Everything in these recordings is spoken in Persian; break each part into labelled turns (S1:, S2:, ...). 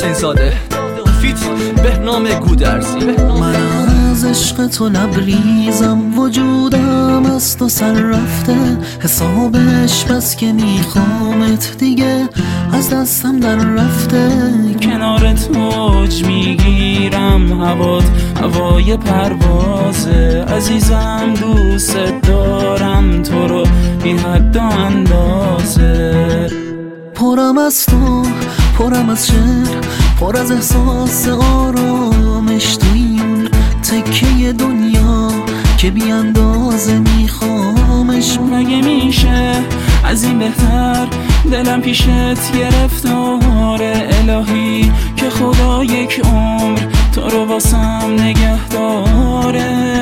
S1: حسین زاده فیت بهنام گودرزی.
S2: من از عشق تو لبریزم، وجودم از تو سر رفته، حسابش بس که میخوامت دیگه از دستم در رفته.
S3: کنارت موج میگیرم، هوای پروازه، عزیزم دوست دارم تو رو بی حد و اندازه.
S2: پرم از تو، پرم از شعر، پر از احساس آرامش توی اون تکه دنیا که بی اندازه میخوامش.
S3: مگه میشه از این بهتر دلم پیشت گرفتار الهی که خدا یک عمر تو رو واسم نگه داره.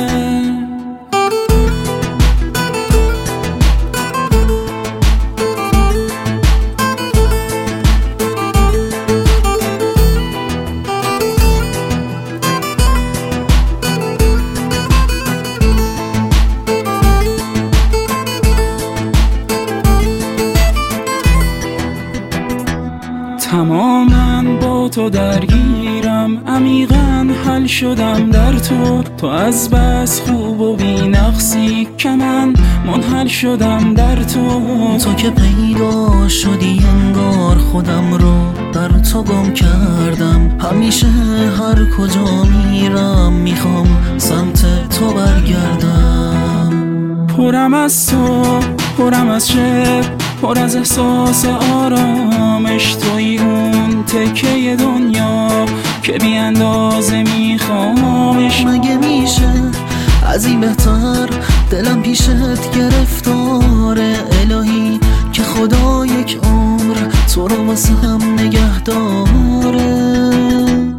S3: تماماً با تو درگیرم، عمیقاً حل شدم در تو از بس خوب و بی نقصی که من منحل شدم در تو
S2: که پیدا شدی انگار خودم رو در تو گم کردم. همیشه هر کجا میرم میخوام سمت تو برگردم.
S3: پرم از تو، پرم از شعر، پر از احساس آرامش توی اون تکه دنیا که بی اندازه میخوامش.
S2: مگه میشه از این بهتر دلم پیشت گرفتار الهی که خدا یک عمر تو رو واسه هم نگه داره.